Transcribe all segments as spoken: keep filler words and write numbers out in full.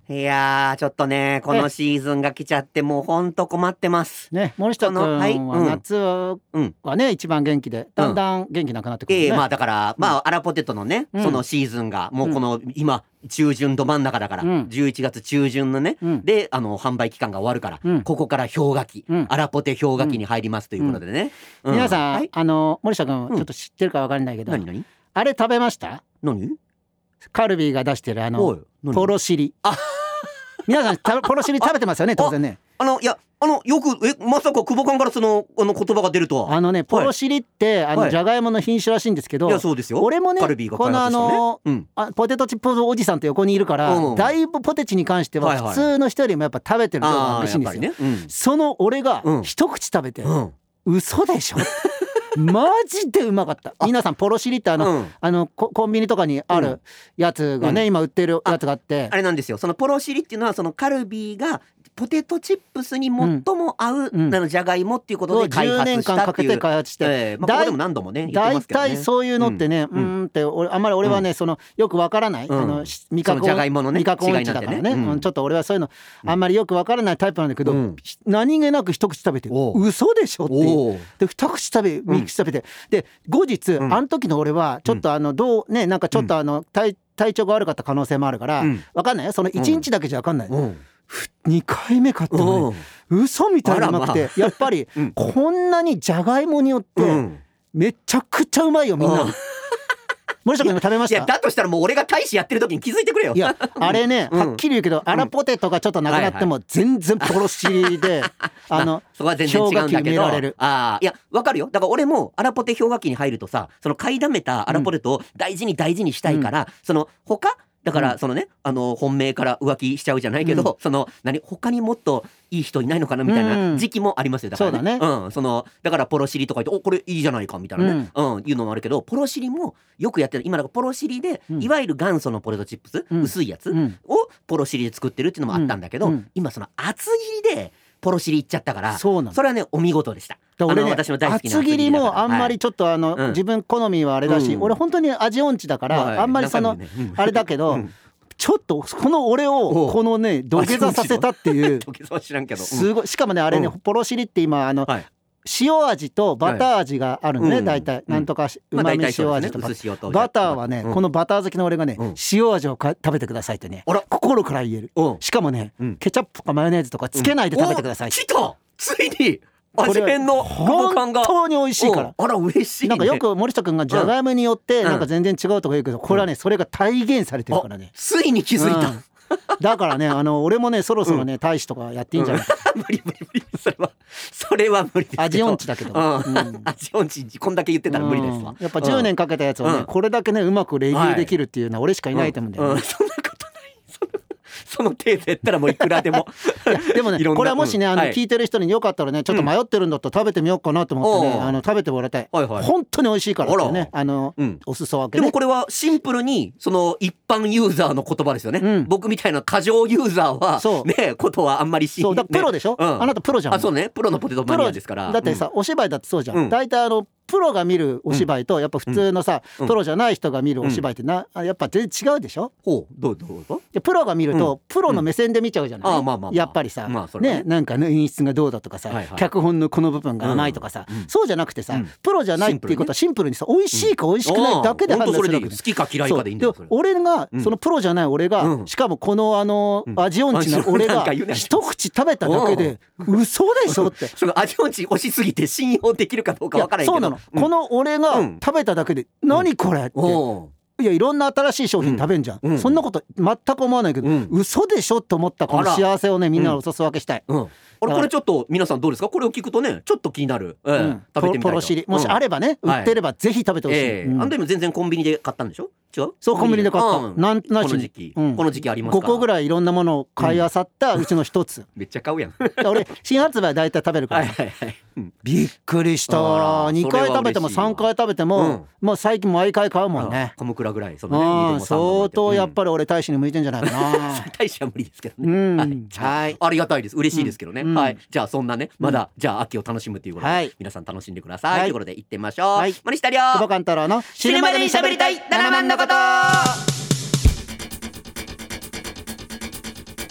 いやーちょっとねこのシーズンが来ちゃってもうほんと困ってますね。森下君は夏はね、うん、一番元気でだんだん元気なくなってくるね、 えー、まあだからまあアラポテトのね、うん、そのシーズンがもうこの今中旬ど真ん中だから、うん、じゅういちがつ中旬のね、うん、であの販売期間が終わるから、うん、ここから氷河期、うん、アラポテ氷河期に入りますということでね、 うんうん、皆さん、はい、あの森下君ちょっと知ってるか分かんないけど、 何何あれ食べました？ 何？ カルビーが出してるあのポロシリ。あ皆さんポロシリ食べてますよね当然ね。 あのいやあのよくえまさか久保館からそのあの言葉が出るとは。 あのねポロシリって、はい、あのじゃがいもの品種らしいんですけど、 いやそうですよ。 俺もねカルビーがこのあの、 うん、 あポテトチップおじさんと横にいるから、うん、だいぶポテチに関しては普通の人よりもやっぱ食べてる量が嬉しいんですよ、ねうん、その俺が一口食べて、うん、嘘でしょマジでうまかった。皆さんポロシリってあの、うん、あの コ, コンビニとかにあるやつがね、うん、今売ってるやつがあって、 あ, あれなんですよ。そのポロシリっていうのはそのカルビーがポテトチップスに最も合う、うん、あのじゃがいもっていうことで開発したっていう、じゅうねんかんかけて開発して、えーまあ、ここでも何度もね言ってますけどね。大体そういうのってね、うん、うんって俺あんまり俺はね、うん、そのよくわからない、うん、あの味覚じゃがいものね味覚音痴だからね、うん、ちょっと俺はそういうのあんまりよくわからないタイプなんだけど、うん、何気なく一口食べて嘘でしょっていうで二口食べ三口食べて、うん、で後日、うん、あの時の俺はちょっとあのどうねなんかちょっとあの体体調が悪かった可能性もあるから、うん、分かんないよそのいちにちだけじゃ分かんない、うん、にかいめ買ったのね嘘みたいにうまくて、まあ、やっぱり、うん、こんなにじゃがいもによってめちゃくちゃうまいよみんな、うん、森下君も食べました？ いやだとしたらもう俺が大使やってる時に気づいてくれよ。 いやあれね、うん、はっきり言うけどアラポテトがちょっとなくなっても全然ポロシリで、はいはい、あのそこは全然違うんだけどあいやわかるよ。だから俺もアラポテ氷河期に入るとさその買いだめたアラポテトを大事に大事にしたいから、うん、その他だからそのね、あの本命から浮気しちゃうじゃないけど、うん、その何他にもっといい人いないのかなみたいな時期もありますよ。だからね、そうだね、うん、そのだからポロシリとか言っておこれいいじゃないかみたいなね、うんうん、いうのもあるけどポロシリもよくやってる今だからポロシリで、うん、いわゆる元祖のポテトチップス、うん、薄いやつをポロシリで作ってるっていうのもあったんだけど、うんうん、今その厚切りでポロシリいっちゃったからそれはねお見事でした。 俺ね、 私の大好きな厚切りもあんまりちょっとあの、はい、自分好みはあれだし、うん、俺本当に味音痴だから、はい、あんまりその、ねうん、あれだけど、うんちょっとこの俺をこのね土下座させたっていう土下座は知らんけど、うん、 すごいしかもねあれね、うん、ポロシリって今あの、はい、塩味とバター味があるのね、はい、大体、うん、なんとかうまみ塩味とか、まあとバターはね、うん、このバター好きの俺がね、うん、塩味をか食べてくださいってね心から言える、うん、しかもね、うん、ケチャップとかマヨネーズとかつけないで食べてくださいって、 うん、来たついに味変の本当に美味しいから。 あら嬉しいね。 なんかよく森下くんがじゃがいもによってなんか全然違うとか言うけど、これはねそれが体現されてるからね。 ついに気づいた。 うん、だからねあの俺もねそろそろね、うん、大使とかやっていいんじゃないか。 無理無理無理それはそれは無理ですけど。 味音痴だけど。うんうん、 味音痴こんだけ言ってたら無理ですわ。 うん、やっぱじゅうねんかけたやつをね、うん、これだけねうまくレビューできるっていうのは俺しかいないと思うんだよね。 うんうん、そんなことない。そのその程度やったらもういくらでもいやでもねこれはもしねあの聞いてる人によかったらねちょっと迷ってるんだったら食べてみようかなと思ってね、うん、あの食べてもらいたい、はいはい、本当に美味しいからってねあの、うん、お裾分けね。 でもこれはシンプルにその一般ユーザーの言葉ですよね、うん、僕みたいな過剰ユーザーはそうねことはあんまりしそうだプロでしょ、ねうん、あなたプロじゃん。 あそうねプロのポテトマニアですから。 だってさ、うん、お芝居だってそうじゃん、うん、大体あのプロが見るお芝居とやっぱ普通のさ、うん、プロじゃない人が見るお芝居ってな、うん、やっぱ全然違うでしょ。 ほうどうどうどうプロが見ると、うん、プロの目線で見ちゃうじゃない、うん、あまあまあまあ、やっぱりさ、まあね、なんか、ね、演出がどうだとかさ、はいはい、脚本のこの部分が甘いとかさ、うん、そうじゃなくてさ、うん、プロじゃないっていうことはシンプルにさ美味しいか美味しくないだけで判断するわけ、うん、 好きか嫌いかでいいんだよ。それ俺が、うん、そのプロじゃない俺が、うん、しかもこのあの、うん、味音痴な俺が一口食べただけで嘘でしょってその味音痴押しすぎて信用できるかどうかわからないけどそうなの、うん、この俺が食べただけで、うん、何これって、うんいやいろんな新しい商品食べんじゃん、うん、そんなこと全く思わないけど、うん、嘘でしょと思ったこの幸せをねみんなのお裾分けしたい、うんうんあれこれちょっと皆さんどうですか。これを聞くとねちょっと気になる、えーうん、食べてみたいと。 ポロシリもしあればね、うん、売ってればぜひ食べてほしい、 えーうん、あんでも全然コンビニで買ったんでしょ。違うそうコンビニで買った、うん、なんなしこの時期、うん、この時期ありますか。 ごこぐらいいろんなものを買いあさったうちの一つ、 うん、めっちゃ買うやん俺新発売大体食べるから、はいはいはいうん、びっくりしたわ。にかい食べてもさんかい食べても、うん、もう最近毎回買うもんね。 カムクラぐらいその、ね、 相当やっぱり俺大使に向いてんじゃないかな、 うん、大使は無理ですけどね、 うんはい、はいありがたいです嬉しいですけどね、うん、はいじゃあそんなねまだ、うん、じゃあ秋を楽しむということで、はい、皆さん楽しんでください、はい、ということで行ってみましょう、はい、森下亮久保勘太郎の死ぬまでに喋りたいななまんのこと。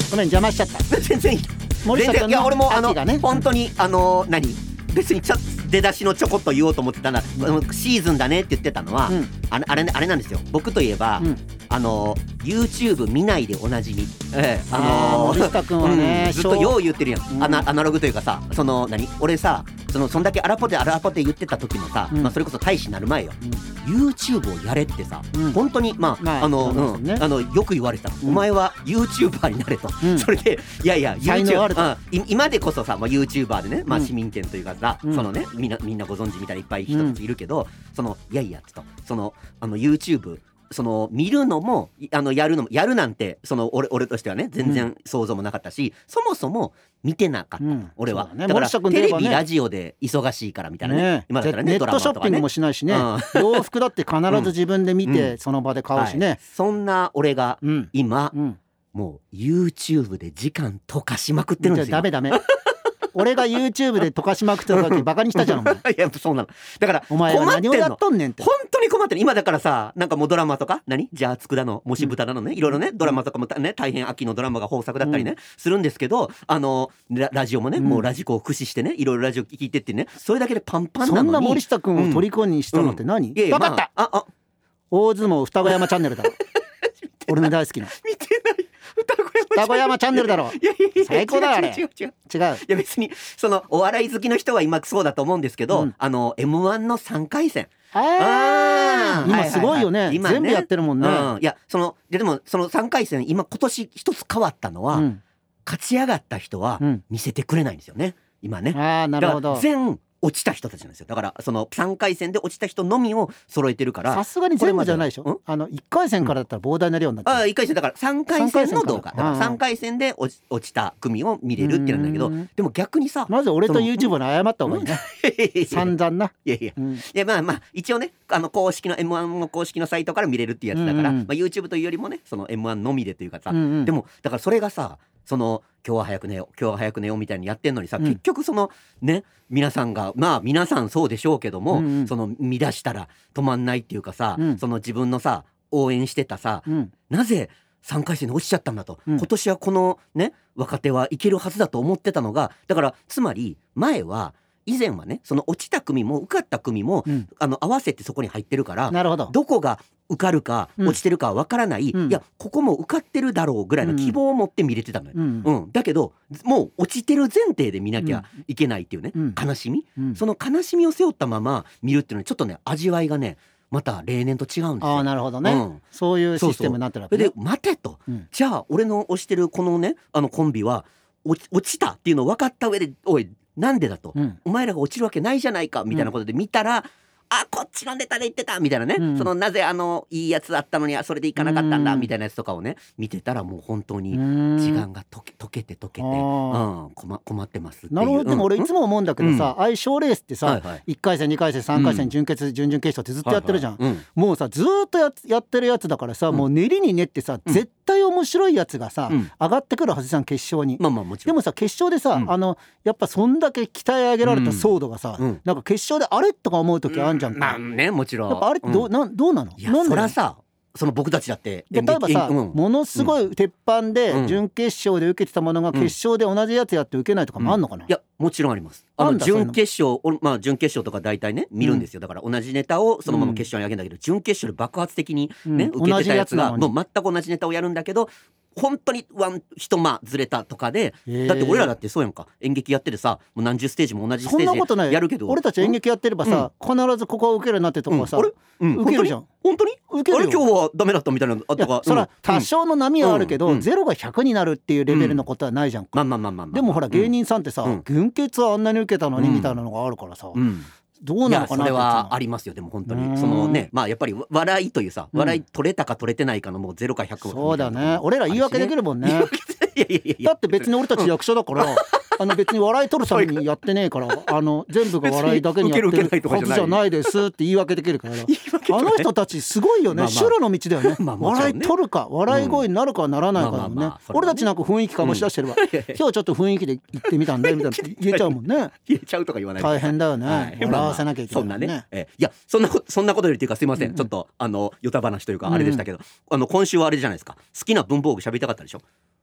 ごめん邪魔しちゃった全然いい森下君のいや俺もあの、 ね、 本当にあの何別にちょっと出だしのちょこっと言おうと思ってたら、うん、シーズンだねって言ってたのは、うん、あれあれあれなんですよ。僕といえば、うん、あの YouTube 見ないでおなじみ、ええ、あのー、森下君はね、 うん、ずっとよう言ってるやん、うん、アナ、アナログというかさ、その何俺さそのそんだけアラポテアラポテ言ってた時のさ、うんまあ、それこそ大使なる前よ、うん、YouTube をやれってさ、うん、本当にまあ、まあ、あの、うんね、あのよく言われた、うん、お前は YouTuber になれと、うん、それでいやいや YouTube、うん、今でこそさ、まあ、YouTuber でね、まあ、市民権というかさ、うん、そのねみんなみんなご存知みたいないっぱい人たちいるけど、うん、そのいやいやとそのあの YouTubeその見るのもあのやるのもやるなんてその 俺, 俺としてはね全然想像もなかったし、うん、そもそも見てなかった、うん、俺は だ,、ね、だからテレビ、ね、ラジオで忙しいからみたいなね、ね今だったらねネットショッピングもしないしね、うん、洋服だって必ず自分で見て、うん、その場で買うしね、はい、 そんな俺が今、うんうん、もう YouTube で時間溶かしまくってるんですよ。 ダメダメ俺が YouTube で溶かしまくってる時バカにしたじゃんお前。いやそうなのだからお前は何をやっとんねんって本当に困ってる今だからさなんかもうドラマとか何じゃあ佃のもし豚なのね、うん、いろいろねドラマとかもね大変秋のドラマが豊作だったりね、うん、するんですけどあの ラ, ラジオもね、うん、もうラジコを駆使してねいろいろラジオ聞いてってねそれだけでパンパンなのにそんな森下君を虜にしたのって何、うんうん、分かった、まあ、ああ大相撲双子山チャンネルだろ俺の大好きな見てない双子山チャンネルだろ。いやいやいや最高だあれ。 違う違う違う違う。 違う。 いや別にそのお笑い好きの人は今そうだと思うんですけど、うん、あの エムワン のさんかい戦。 ああ今すごいよね。はいはいはい、今ね全部やってるもんね。うん、 いやそのでもそのさんかい戦今今年一つ変わったのは、うん、勝ち上がった人は見せてくれないんですよね。今ね。 ああなるほど。 全落ちた人たちなんですよ。だからそのさんかい戦で落ちた人のみを揃えてるからさすがに全部じゃないでしょ。あのいっかい戦からだったら膨大な量になってる、 うん、あいっかい戦だからさんかい戦の動画だからさんかい戦で落ち、落ちた組を見れるってなんだけどでも逆にさまず俺と YouTube に謝った方がいいね、うん、散々ないやいや、うん、いやまあまあ一応ねあの公式の エムワン の公式のサイトから見れるっていうやつだから、うんうんまあ、YouTube というよりもねその エムワン のみでというかさ、うんうん、でもだからそれがさその今日は早く寝よう今日は早く寝ようみたいにやってんのにさ、うん、結局そのね皆さんがまあ皆さんそうでしょうけども、うんうん、その見出したら止まんないっていうかさ、うん、その自分のさ応援してたさ、うん、なぜさんかい戦で落ちちゃったんだと、うん、今年はこのね若手はいけるはずだと思ってたのがだからつまり前は以前はねその落ちた組も受かった組も、うん、あの合わせてそこに入ってるからなるほどどこが受かるか落ちてるかわからない、うん、いやここも受かってるだろうぐらいの希望を持って見れてたのよ、うんうん、だけどもう落ちてる前提で見なきゃいけないっていうね、うん、悲しみ、うん、その悲しみを背負ったまま見るっていうのはちょっとね味わいがねまた例年と違うんですよ。 あなるほどね、うん、そういうシステムになってるわけ、ね、 そうそうで待てと、うん、じゃあ俺の推してるこのねあのコンビは落ち、落ちたっていうのを分かった上でおいなんでだと、うん、お前らが落ちるわけないじゃないかみたいなことで見たら、うん、あこっちのネタで言ってたみたいなね、うん、そのなぜあのいいやつだったのにそれでいかなかったんだみたいなやつとかをね見てたらもう本当に時間が溶け、溶けて溶けて、うん、困, 困ってますっていう。 なるほど。でも俺いつも思うんだけどさ、うん、相性レースってさ、はいはい、いっかい戦にかい戦さんかい戦、うん、準決準々決勝ってずっとやってるじゃん、はいはいうん、もうさずっと や, やってるやつだからさ、うん、もう練りに練ってさ、うん、絶対面白いやつがさ、うん、上がってくるはずじゃん決勝に、まあまあもちろん。でもさ決勝でさ、うん、あのやっぱそんだけ鍛え上げられたソードがさ、うん、なんか決勝であれとか思う時あるじゃんか、うん、 まあねもちろんやっぱあれってどう、うん、な, どうなの。 いやそらさその僕たちだって例えばさ、うん、ものすごい鉄板で準決勝で受けてたものが決勝で同じやつやって受けないとかもあんのかな、 うん、いやもちろんあります。あの準決勝まあ準決勝とか大体ね見るんですよ、うん、だから同じネタをそのまま決勝に上げるんだけど、うん、準決勝で爆発的にね、うん、受けてたやつがもう全く同じネタをやるんだけど本当にワン一間ずれたとかで、だって俺らだってそうやんか演劇やっててさもう何十ステージも同じステージでやるけど俺たち演劇やってればさ、うん、必ずここは受けるなってとこはさ、うん、あれ、うん、受けるじゃん本当に受けるよ。あれ今日はダメだったみたいなとか。いやそら多少の波はあるけど、うん、ゼロがひゃくになるっていうレベルのことはないじゃんか、 まあまあまあまあまあ。 でもほら芸人さんってさ、うん、準決はあんなに受けたのにみたいなのがあるからさ、うんうんどうなのかな。 いやそれはありますよ。でも本当にそのねまあやっぱり笑いというさ笑い取れたか取れてないかのもうゼロかひゃくそうだね。俺ら言い訳できるもんね。いやいやいやだって別に俺たち役者だから、うん、あの別に笑い取るためにやってねえからあの全部が笑いだけにやってるはずじゃないですって言い訳できるからあの人たちすごいよね、まあまあ、修羅の道だよね、まあまあ、笑い取るか笑い声になるかならないかだもんね、まあまあまあ、俺たちなんか雰囲気醸し出してれば、うん、今日ちょっと雰囲気で言ってみたんでみたいな言えちゃうもんね言えちゃうとか言わない大変だよね、はい、笑わせなきゃいけない、 まあまあそんなね、えいやそんなそんなことよりっていうかすいません、うんうん、ちょっとあのヨタ話というかあれでしたけど、うんうん、あの今週はあれじゃないですか好きな文房具喋りたかったでしょ。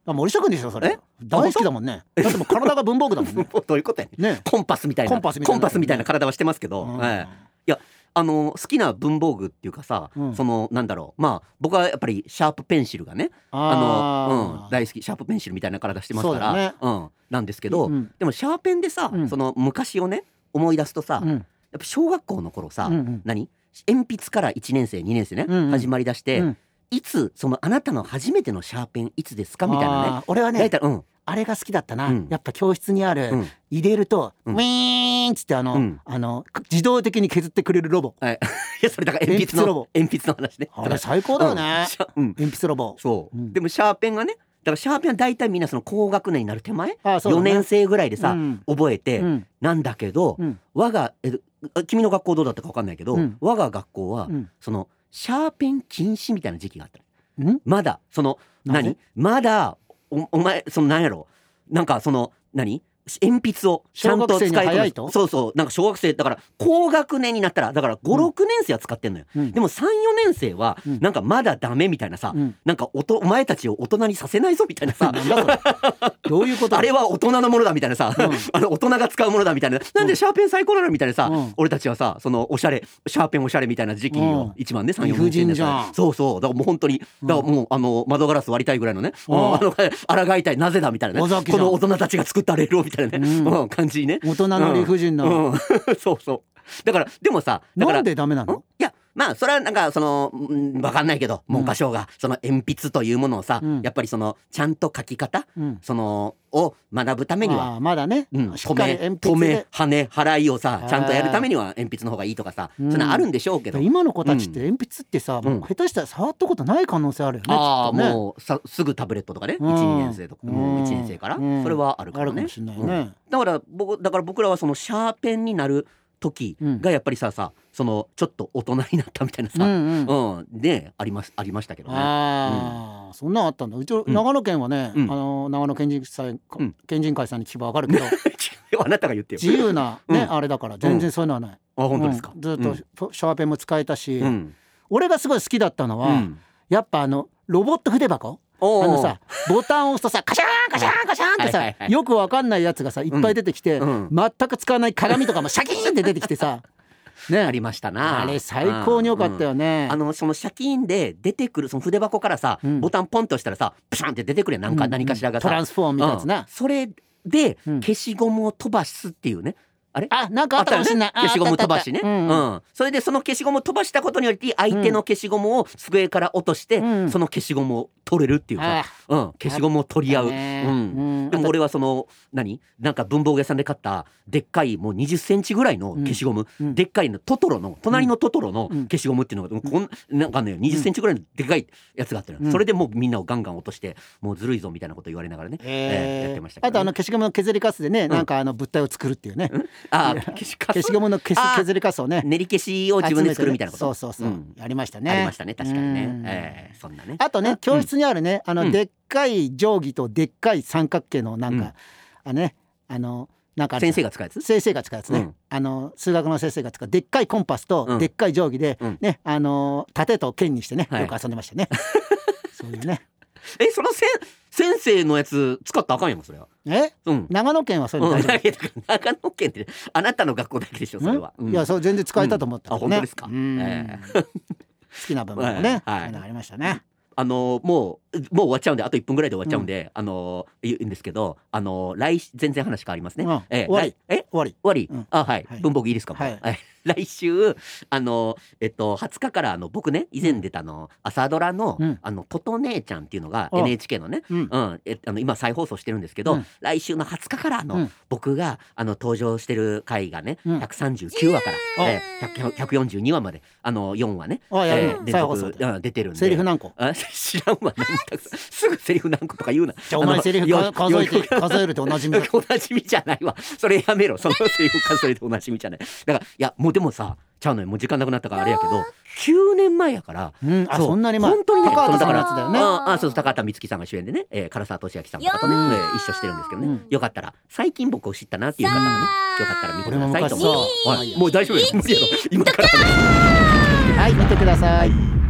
あ、森下君でしょそれ。大好きだもんね。だってもう体が文房具だもんね。 どういうことやねん、ね、コンパスみたいなコンパスみたいな、コンパスみたいな体はしてますけど、うん、ええ、いやあの好きな文房具っていうかさ、うん、そのなんだろう、まあ僕はやっぱりシャープペンシルがね、あの、うん、大好き、シャープペンシルみたいな体してますから、ね、うん、なんですけど、うん、でもシャーペンでさ、うん、その昔をね思い出すとさ、うん、やっぱ小学校の頃さ、うんうん、何鉛筆からいちねん生にねん生ね、うんうん、始まりだして、うん、いつそのあなたの初めてのシャーペンいつですかみたいなね。 俺はね、 大体、うん、 あれが好きだったな、うん、やっぱ教室にある、うん、入れると、うん、ウィーンっつってあの、うん、あの自動的に削ってくれるロボ、 はい、いやそれだから鉛筆の鉛筆の話ね。 あれ最高だよね、うん、鉛筆ロボ。 そう、うん、でもシャーペンがね、だからシャーペンは大体みんなその高学年になる手前、ああそうだね、よねん生ぐらいでさ、うん、覚えて、うん、なんだけど、うん、我がえ君の学校どうだったか分かんないけど、うん、我が学校は、うん、そのシャーペン禁止みたいな時期があった。んまだその何まだ お, お前その何やろなんかその何鉛筆をちゃんと使いこなとそうそうなんか小学生だから高学年になったらだからご、ろくねん生は使ってんのよ、うん、でもさん、よねん生はなんかまだダメみたいなさ、うん、なんかお, とお前たちを大人にさせないぞみたいなさどういうこと？ あれは大人のものだみたいなさ、うん、あの大人が使うものだみたいな、なんでシャーペン最高なのみたいなさ、うん、俺たちはさそのおしゃれシャーペンおしゃれみたいな時期を一番ねさん、よねん生でさ、そうそうだからもう本当にだからもうあの窓ガラス割りたいぐらいのね、うん、あの抗いたいなぜだみたいなね、この大人たちが作ったレールをみたいなね、うんうん感じね、 大人の理不尽な、うんうん、 そうそうだからでもさだからなんでダメなの？ いやまあそれはなんかその分かんないけど文科省がその鉛筆というものをさ、うん、やっぱりそのちゃんと書き方、うん、そのを学ぶためにはあまだね、 うん、止め止め跳ね払いをさちゃんとやるためには鉛筆の方がいいとかさ、うん、そんなあるんでしょうけど、 今の子たちって鉛筆ってさ、うん、もう下手したら触ったことない可能性あるよね。 ああ、 ね、 もうさすぐタブレットとかね、うん、いち、にねん生とか、うん、いちねん生から、うん、それはあるからね、 あるかもしれないね、うん、 だから僕だから僕らはそのシャーペンになる時がやっぱりさ、さそのちょっと大人になったみたいなさ、うんうんうん、でありますありましたけどね。 あ、うん、そんなあったんだ。うち、うん、長野県はね、うん、あの長野県人会、うん、県人会さんに聞けばわかるけどあなたが言ってよ。 自由なね、うん、あれだから全然そういうのはない、 うん、あ本当ですか、 うん、ずっとシャーペンも使えたし、うん、俺がすごい好きだったのは、うん、やっぱあのロボット筆箱、あのさボタンを押すとさカシャーンカシャーンカシャーンってさ、はいはいはい、よくわかんないやつがさいっぱい出てきて、うん、全く使わない鏡とかもシャキーンって出てきてさね、 ありましたな。 あれ最高に良かったよね、 うん、あのそのシャキーンで出てくるその筆箱からさ、うん、ボタンポンと押したらさプシャンって出てくるやん、なんか、うん、何かしらがさトランスフォームみたいなやつね、うん、 それで消しゴムを飛ばすっていうね、あれあなんかあったかもしれない、 消しゴム飛ばしね、うんうん、それでその消しゴムを飛ばしたことによって相手の消しゴムを机から落として、うん、その消しゴムを取れるっていうさ、うん、消しゴムを取り合う、うん、でも俺はその何なんか文房具屋さんで買ったでっかいもうにじゅっセンチぐらいの消しゴム、うん、でっかいのトトロの隣のトトロの消しゴムっていうのが、うん、こんなんかねにじゅっセンチぐらいのでっかいやつがあったのよ、うん、それでもうみんなをガンガン落としてもうずるいぞみたいなこと言われながらね、えーえー、やってましたけどね。 あとあの消しゴムの削りカスでね、うん、なんかあの物体を作るっていうね、うん、 あ消し消しゴムの削りカスをね練り消しを自分で作るみたいなこと、 そうそうそう、うん、やりましたね。 ありましたね確かにね、えー、そんなね。 あとね教室にあるねあの、うん、でっかい定規とでっかい三角形のなんか、うん、あねあのなんか先生が使うやつ先生が使うやつね、うん、あの数学の先生が使うでっかいコンパスとでっかい定規で、うん、ねあの盾と剣にしてね、はい、よく遊んでましたねそういうねえそのせ先生のやつ使ったらあかんやんそれは。 え、うん、長野県はそういうの大丈夫、 うん、長野県ってあなたの学校だけでしょそれは、 うん、いやそれ全然使えたと思ったからね、 うん、あ本当ですか、えー、好きな部分もね、はい、そういうのありましたね。 あのもうもう終わっちゃうんであといっぷんぐらいで終わっちゃうんで、うん、あの言うんですけどあの来全然話変わりますね、うん、え終わりえ終わり終わり、うん、あはい、はい、文房具いいですか、はいはい、来週あのえっとはつかからあの僕ね以前出たの朝ドラの、うん、あのトト姉ちゃんっていうのが エヌエイチケー のね、うんうん、えあの今再放送してるんですけど、うん、来週のはつかからの、うん、僕があの登場してる回がね、うん、ひゃくさんじゅうきゅうわから、えー、ひゃくよんじゅうにわまであのよんわね、 あやるの、 えー、連続出てるんでセリフ何個あ知らんわすぐセリフ何個とか言うな。 じゃあお前セリフ数えて数えるっておなじみおなじみじゃないわそれやめろそのセリフ数えておなじみじゃないだからいやもうでもさちゃうのよもう時間なくなったからあれやけどきゅうねんまえやから、 うん、あ そ, そんなに前本当にね高畑さんのやつだよね。 ああそう高畑充希さんが主演でね、えー、唐沢寿明さんとかとね、えー、一緒してるんですけどね、うん、よかったら最近僕を知ったなっていう方がねよかったら見てくださいと思う。もう大丈夫よ無理やろ今からはい見てください。